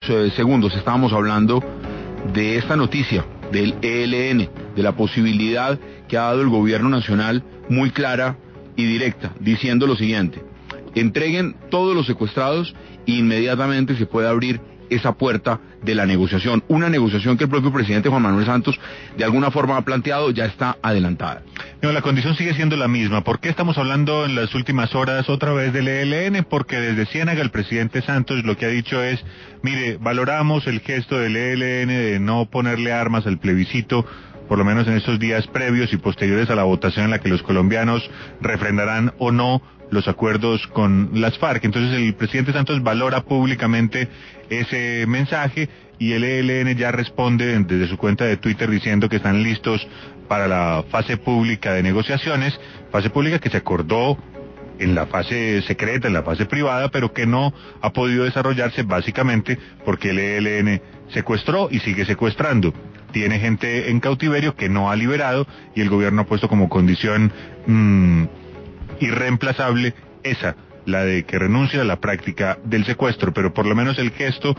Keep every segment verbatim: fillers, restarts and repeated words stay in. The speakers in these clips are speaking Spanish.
eh, segundos estábamos hablando de esta noticia del E L N, de la posibilidad que ha dado el gobierno nacional muy clara y directa, diciendo lo siguiente: entreguen todos los secuestrados e inmediatamente se puede abrir esa puerta de la negociación. Una negociación que el propio presidente Juan Manuel Santos de alguna forma ha planteado, ya está adelantada. No, la condición sigue siendo la misma. ¿Por qué estamos hablando en las últimas horas otra vez del E L N? Porque desde Ciénaga el presidente Santos lo que ha dicho es, mire, valoramos el gesto del E L N de no ponerle armas al plebiscito, por lo menos en estos días previos y posteriores a la votación en la que los colombianos refrendarán o no los acuerdos con las FARC. Entonces el presidente Santos valora públicamente ese mensaje y el E L N ya responde desde su cuenta de Twitter diciendo que están listos para la fase pública de negociaciones, fase pública que se acordó en la fase secreta, en la fase privada, pero que no ha podido desarrollarse básicamente porque el E L N secuestró y sigue secuestrando. Tiene gente en cautiverio que no ha liberado y el gobierno ha puesto como condición mmm, irreemplazable esa, la de que renuncie a la práctica del secuestro, pero por lo menos el gesto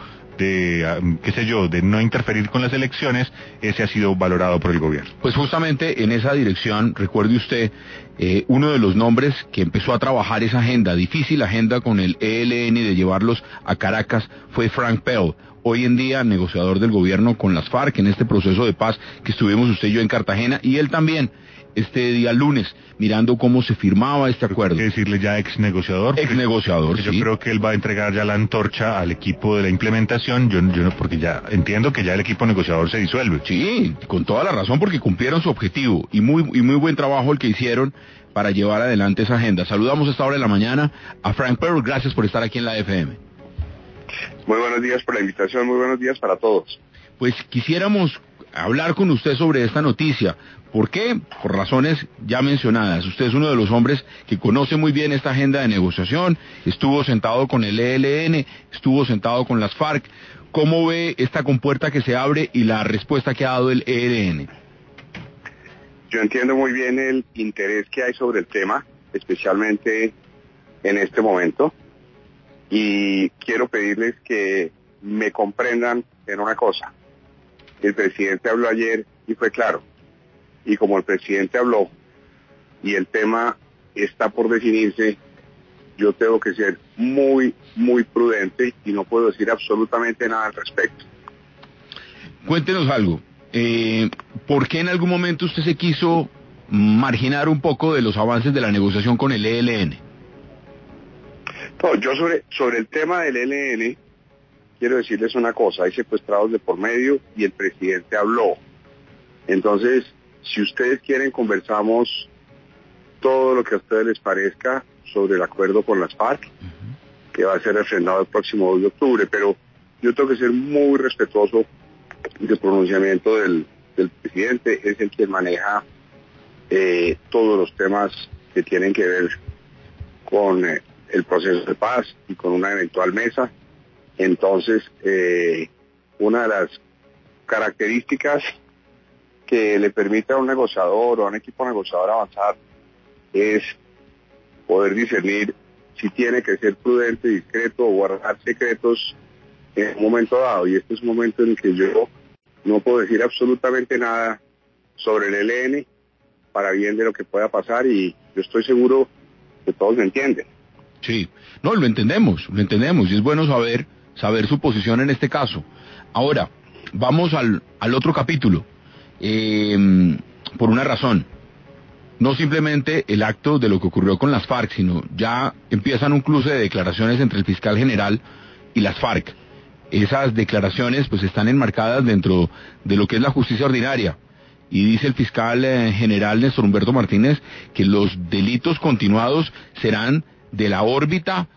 de, qué sé yo, de no interferir con las elecciones, ese ha sido valorado por el gobierno. Pues justamente en esa dirección, recuerde usted, eh, uno de los nombres que empezó a trabajar esa agenda, difícil agenda con el E L N de llevarlos a Caracas, fue Frank Pell, hoy en día negociador del gobierno con las FARC en este proceso de paz que estuvimos usted y yo en Cartagena, y él también este día lunes, mirando cómo se firmaba este acuerdo. Hay que decirle ya ex negociador. Ex negociador, Yo sí. creo que él va a entregar ya la antorcha al equipo de la implementación, yo, yo no, porque ya entiendo que ya el equipo negociador se disuelve. Sí, con toda la razón, porque cumplieron su objetivo, y muy, y muy buen trabajo el que hicieron para llevar adelante esa agenda. Saludamos a esta hora de la mañana a Frank Pell, gracias por estar aquí en la F M. Muy buenos días por la invitación, muy buenos días para todos. Pues quisiéramos hablar con usted sobre esta noticia. ¿Por qué? Por razones ya mencionadas. Usted es uno de los hombres que conoce muy bien esta agenda de negociación, estuvo sentado con el E L N, estuvo sentado con las FARC. ¿Cómo ve esta compuerta que se abre y la respuesta que ha dado el E L N? Yo entiendo muy bien el interés que hay sobre el tema, especialmente en este momento, y quiero pedirles que me comprendan en una cosa. El presidente habló ayer y fue claro. Y como el presidente habló y el tema está por definirse, yo tengo que ser muy, muy prudente y no puedo decir absolutamente nada al respecto. Cuéntenos algo. Eh, ¿Por qué en algún momento usted se quiso marginar un poco de los avances de la negociación con el E L N? No, yo sobre, sobre el tema del E L N quiero decirles una cosa. Hay secuestrados de por medio y el presidente habló. Entonces, si ustedes quieren, conversamos todo lo que a ustedes les parezca sobre el acuerdo con las FARC, uh-huh. que va a ser refrendado el próximo dos de octubre, pero yo tengo que ser muy respetuoso del pronunciamiento del, del presidente. Es el que maneja eh, todos los temas que tienen que ver con eh, el proceso de paz y con una eventual mesa. Entonces, eh, una de las características que le permite a un negociador o a un equipo negociador avanzar es poder discernir si tiene que ser prudente, discreto o guardar secretos en un momento dado. Y este es un momento en el que yo no puedo decir absolutamente nada sobre el E L N para bien de lo que pueda pasar, y yo estoy seguro que todos me entienden. Sí, no, lo entendemos, lo entendemos, y es bueno saber, saber su posición en este caso. Ahora, vamos al, al otro capítulo. Eh, por una razón, no simplemente el acto de lo que ocurrió con las FARC, sino ya empiezan un cruce de declaraciones entre el fiscal general y las FARC. Esas declaraciones pues están enmarcadas dentro de lo que es la justicia ordinaria, y dice el fiscal eh, general Néstor Humberto Martínez que los delitos continuados serán de la órbita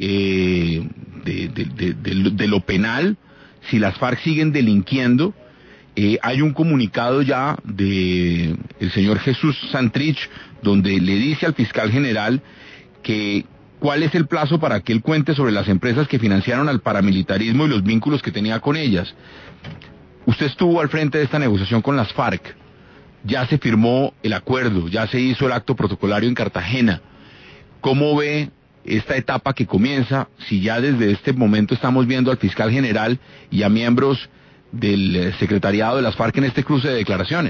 eh, de, de, de, de, de lo penal si las FARC siguen delinquiendo. Eh, hay un comunicado ya de el señor Jesús Santrich donde le dice al fiscal general que cuál es el plazo para que él cuente sobre las empresas que financiaron al paramilitarismo y los vínculos que tenía con ellas. Usted estuvo al frente de esta negociación con las FARC, ya se firmó el acuerdo, ya se hizo el acto protocolario en Cartagena. ¿Cómo ve esta etapa que comienza, si ya desde este momento estamos viendo al fiscal general y a miembros del secretariado de las FARC en este cruce de declaraciones?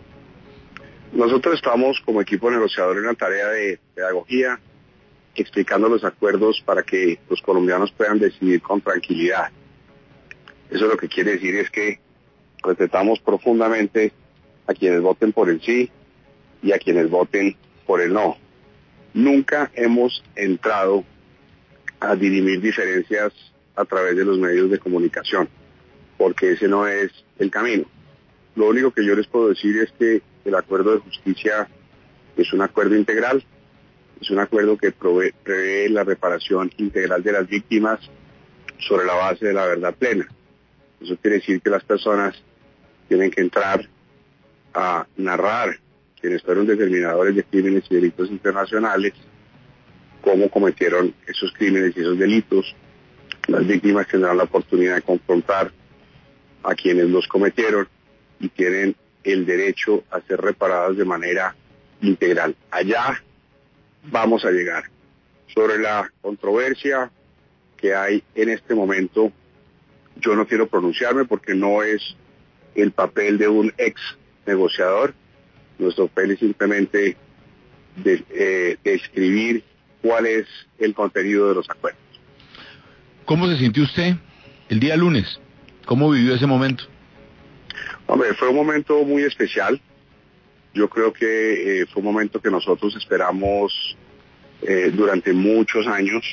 Nosotros estamos como equipo negociador en la tarea de pedagogía, explicando los acuerdos para que los colombianos puedan decidir con tranquilidad. Eso lo que quiere decir es que respetamos profundamente a quienes voten por el sí y a quienes voten por el no. Nunca hemos entrado a dirimir diferencias a través de los medios de comunicación, porque ese no es el camino. Lo único que yo les puedo decir es que el acuerdo de justicia es un acuerdo integral, es un acuerdo que prevé, prevé la reparación integral de las víctimas sobre la base de la verdad plena. Eso quiere decir que las personas tienen que entrar a narrar quienes fueron determinadores de crímenes y delitos internacionales, cómo cometieron esos crímenes y esos delitos. Las víctimas tendrán la oportunidad de confrontar a quienes los cometieron y tienen el derecho a ser reparadas de manera integral. Allá vamos a llegar. Sobre la controversia que hay en este momento, yo no quiero pronunciarme porque no es el papel de un ex negociador. Nuestro papel es simplemente de, eh, describir cuál es el contenido de los acuerdos. ¿Cómo se sintió usted el día lunes? ¿Cómo vivió ese momento? Hombre, fue un momento muy especial. Yo creo que eh, fue un momento que nosotros esperamos eh, durante muchos años.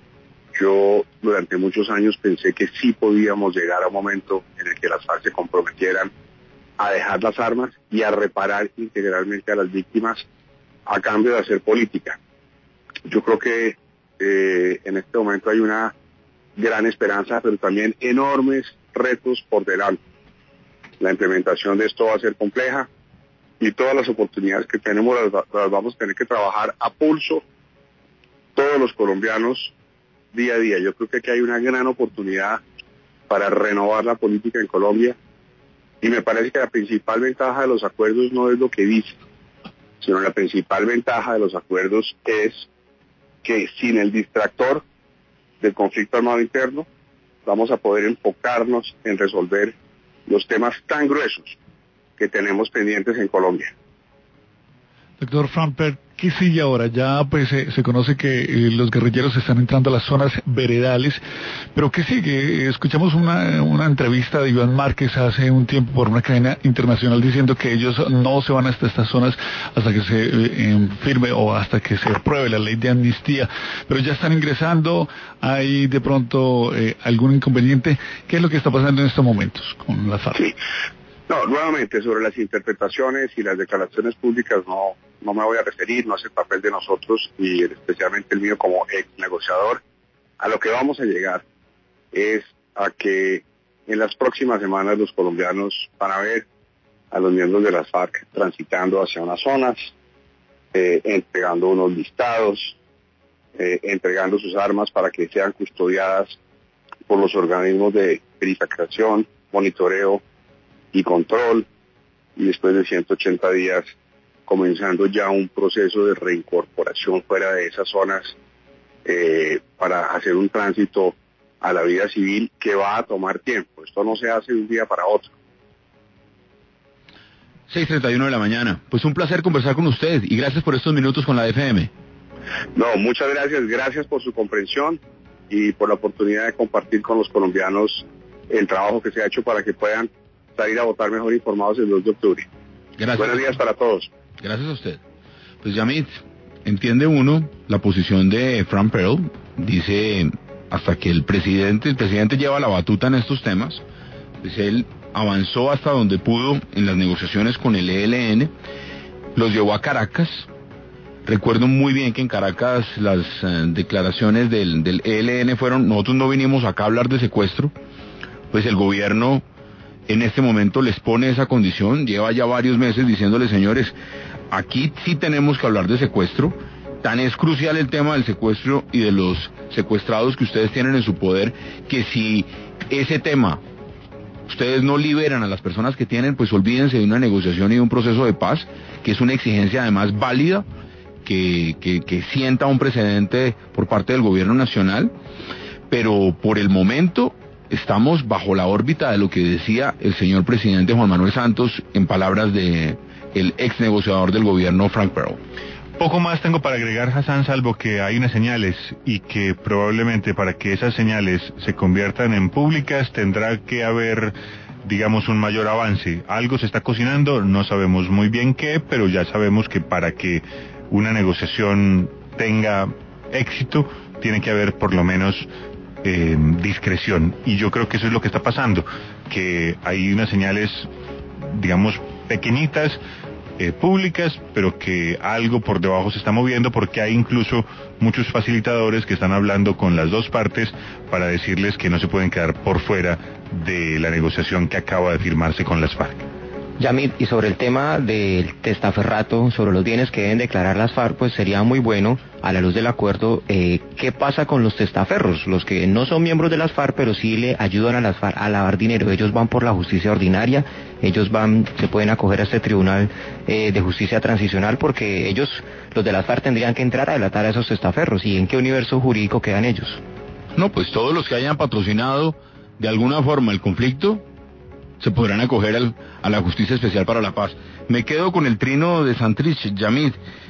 Yo durante muchos años pensé que sí podíamos llegar a un momento en el que las FARC se comprometieran a dejar las armas y a reparar integralmente a las víctimas a cambio de hacer política. Yo creo que eh, en este momento hay una gran esperanza, pero también enormes retos por delante. La implementación de esto va a ser compleja y todas las oportunidades que tenemos las, las vamos a tener que trabajar a pulso todos los colombianos día a día. Yo creo que aquí hay una gran oportunidad para renovar la política en Colombia y me parece que la principal ventaja de los acuerdos no es lo que dice, sino la principal ventaja de los acuerdos es que sin el distractor del conflicto armado interno vamos a poder enfocarnos en resolver los temas tan gruesos que tenemos pendientes en Colombia. Doctor Framper, ¿qué sigue ahora? Ya pues eh, se conoce que eh, los guerrilleros están entrando a las zonas veredales, pero ¿qué sigue? Escuchamos una, una entrevista de Iván Márquez hace un tiempo por una cadena internacional diciendo que ellos no se van hasta estas zonas hasta que se eh, firme o hasta que se apruebe la ley de amnistía, pero ya están ingresando. ¿Hay de pronto eh, algún inconveniente? ¿Qué es lo que está pasando en estos momentos con las FARC? Sí. No, nuevamente, sobre las interpretaciones y las declaraciones públicas no, no me voy a referir, no es el papel de nosotros y especialmente el mío como ex negociador. A lo que vamos a llegar es a que en las próximas semanas los colombianos van a ver a los miembros de las FARC transitando hacia unas zonas, eh, entregando unos listados, eh, entregando sus armas para que sean custodiadas por los organismos de verificación, monitoreo y control, y después de ciento ochenta días comenzando ya un proceso de reincorporación fuera de esas zonas eh, para hacer un tránsito a la vida civil que va a tomar tiempo. Esto no se hace de un día para otro. seis treinta y uno de la mañana. Pues un placer conversar con usted y gracias por estos minutos con la F M. No, muchas gracias, gracias por su comprensión y por la oportunidad de compartir con los colombianos el trabajo que se ha hecho para que puedan salir a votar mejor informados el dos de octubre. Gracias. Buenos días para todos. Gracias a usted. Pues Yamit, entiende uno la posición de Frank Pearl, dice hasta que el presidente, el presidente lleva la batuta en estos temas, pues él avanzó hasta donde pudo en las negociaciones con el E L N, los llevó a Caracas. Recuerdo muy bien que en Caracas las eh, declaraciones del, del E L N fueron: nosotros no vinimos acá a hablar de secuestro. Pues el gobierno en este momento les pone esa condición, lleva ya varios meses diciéndoles: señores, aquí sí tenemos que hablar de secuestro, tan es crucial el tema del secuestro y de los secuestrados que ustedes tienen en su poder, que si ese tema ustedes no liberan a las personas que tienen, pues olvídense de una negociación y de un proceso de paz, que es una exigencia además válida, que, que, que sienta un precedente por parte del gobierno nacional, pero por el momento estamos bajo la órbita de lo que decía el señor presidente Juan Manuel Santos en palabras de el ex negociador del gobierno Frank Pero. Poco más tengo para agregar, Hassan, salvo que hay unas señales y que probablemente para que esas señales se conviertan en públicas tendrá que haber, digamos, un mayor avance. Algo se está cocinando, no sabemos muy bien qué, pero ya sabemos que para que una negociación tenga éxito tiene que haber por lo menos eh, discreción. Y yo creo que eso es lo que está pasando, que hay unas señales, digamos, pequeñitas, Eh, públicas, pero que algo por debajo se está moviendo porque hay incluso muchos facilitadores que están hablando con las dos partes para decirles que no se pueden quedar por fuera de la negociación que acaba de firmarse con las FARC. Yamid, y sobre el tema del testaferrato, sobre los bienes que deben declarar las FARC, pues sería muy bueno, a la luz del acuerdo, eh, ¿qué pasa con los testaferros? Los que no son miembros de las FARC, pero sí le ayudan a las FARC a lavar dinero. Ellos van por la justicia ordinaria, ellos van, se pueden acoger a este tribunal eh, de justicia transicional, porque ellos, los de las FARC, tendrían que entrar a delatar a esos testaferros. ¿Y en qué universo jurídico quedan ellos? No, pues todos los que hayan patrocinado de alguna forma el conflicto se podrán acoger al, a la Justicia Especial para la Paz. Me quedo con el trino de Santrich, Yamid,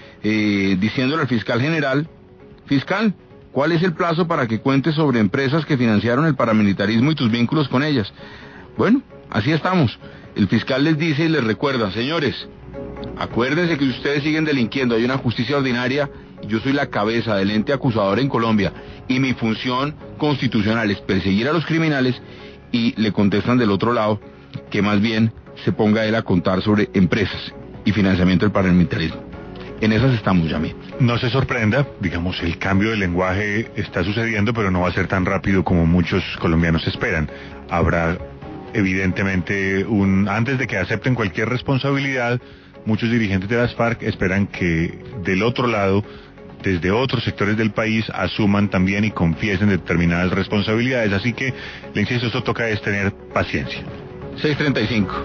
eh, diciéndole al fiscal general: fiscal, ¿cuál es el plazo para que cuentes sobre empresas que financiaron el paramilitarismo y tus vínculos con ellas? Bueno, así estamos. El fiscal les dice y les recuerda: señores, acuérdense que ustedes siguen delinquiendo, hay una justicia ordinaria, y yo soy la cabeza del ente acusador en Colombia, y mi función constitucional es perseguir a los criminales. Y le contestan del otro lado que más bien se ponga él a contar sobre empresas y financiamiento del paramilitarismo. En esas estamos, Yamid. No se sorprenda, digamos, el cambio de lenguaje está sucediendo, pero no va a ser tan rápido como muchos colombianos esperan. Habrá evidentemente un, antes de que acepten cualquier responsabilidad, muchos dirigentes de las FARC esperan que del otro lado, desde otros sectores del país, asuman también y confiesen determinadas responsabilidades. Así que, le insisto, esto toca es tener paciencia. seis treinta y cinco.